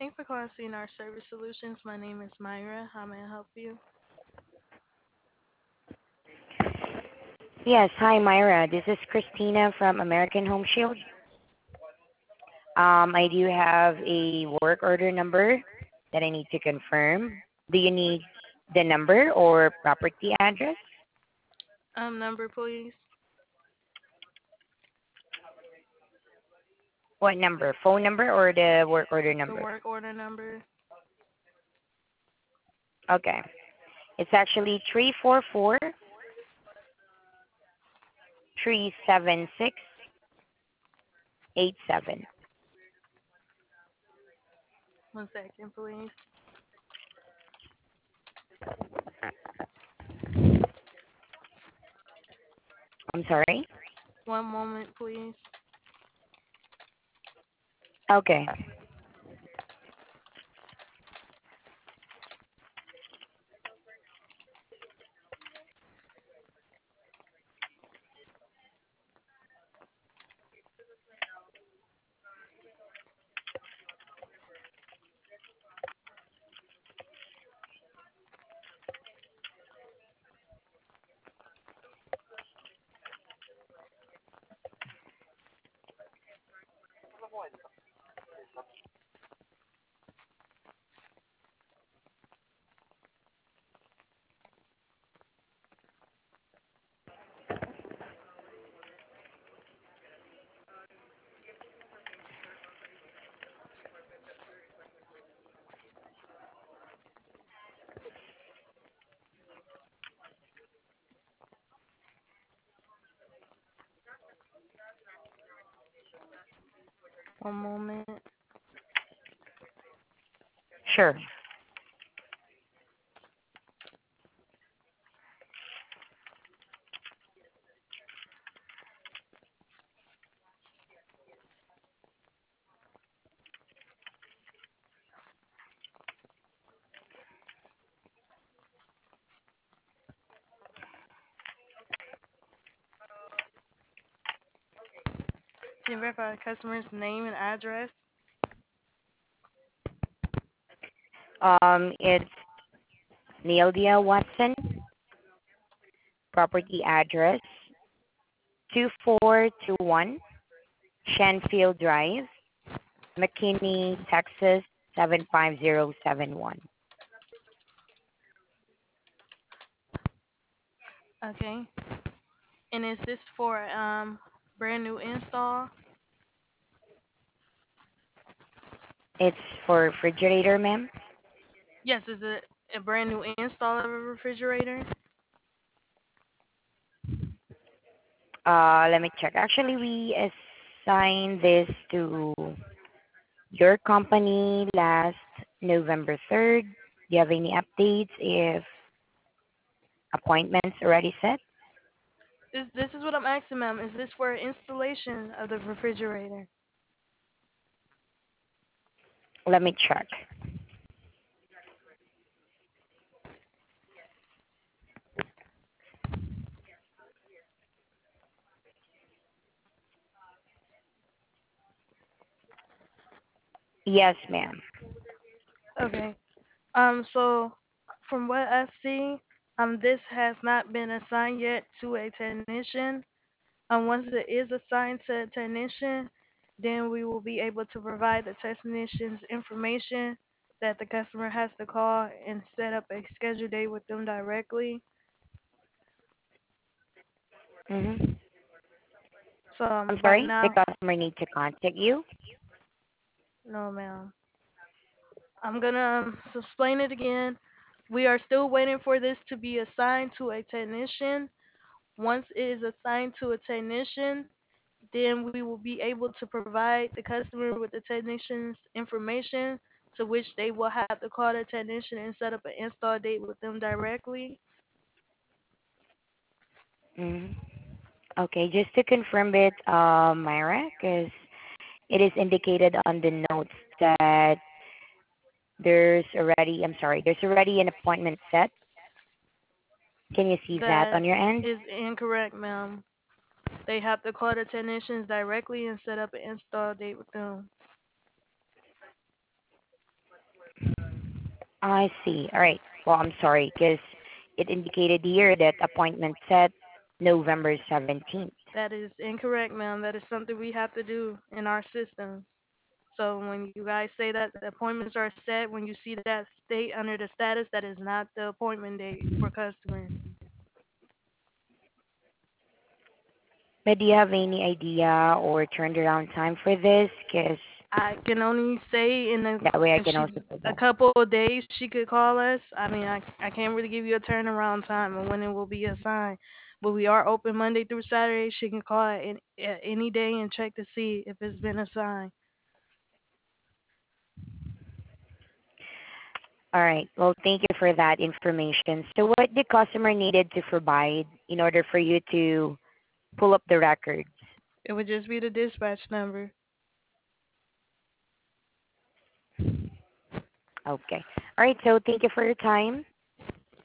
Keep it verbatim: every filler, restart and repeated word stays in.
Thanks for calling C N R Service Solutions. My name is Myra. How may I help you? Yes, hi Myra. This is Christina from American Home Shield. Um, I do have a work order number that I need to confirm. Do you need the number or property address? Um, number, please. What number? Phone number or the work order The number? work order number. Okay. It's actually three four four three seven six eight seven. One second, please. I'm sorry? One moment, please. Okay. One moment. Sure. Can you verify the customer's name and address? Um, it's Neildia Watson, property address two four two one Shanfield Drive, McKinney, Texas seven five zero seven one. Okay. And is this for um brand new install? It's for refrigerator, ma'am. Yes, is it a brand new install of a refrigerator? Uh, let me check. Actually, we assigned this to your company last November third. Do you have any updates if appointments already set? This this is what I'm asking, ma'am. Is this for installation of the refrigerator? Let me check. Yes, ma'am. Okay. Um, so from what I see, um, this has not been assigned yet to a technician. Um, once it is assigned to a technician, then we will be able to provide the technician's information that the customer has to call and set up a scheduled date with them directly. Mm-hmm. So I'm um, right sorry, the now, customer need to contact you. no, ma'am. I'm gonna um, s- explain it again. We are still waiting for this to be assigned to a technician. Once it is assigned to a technician, then we will be able to provide the customer with the technician's information to which they will have to call the technician and set up an install date with them directly. Mm-hmm. Okay, just to confirm it, uh, Myra, because it is indicated on the notes that there's already, I'm sorry, there's already an appointment set. Can you see that That on your end? is incorrect, ma'am. They have to call the technicians directly and set up an install date with them. I see. All right. Well, I'm sorry because it indicated here that appointment set November seventeenth. That is incorrect, ma'am. That is something we have to do in our system. So when you guys say that the appointments are set, when you see that state under the status, that is not the appointment date for customers. But do you have any idea or turned around time for this? Because I can only say in a that way I if can she also put a that. couple of days she could call us. I mean, I I can't really give you a turnaround time and when it will be assigned. But we are open Monday through Saturday. She can call at any, at any day and check to see if it's been assigned. All right. Well, thank you for that information. So, what the customer needed to provide in order for you to pull up the records? It would just be the dispatch number. Okay. All right. So, thank you for your time.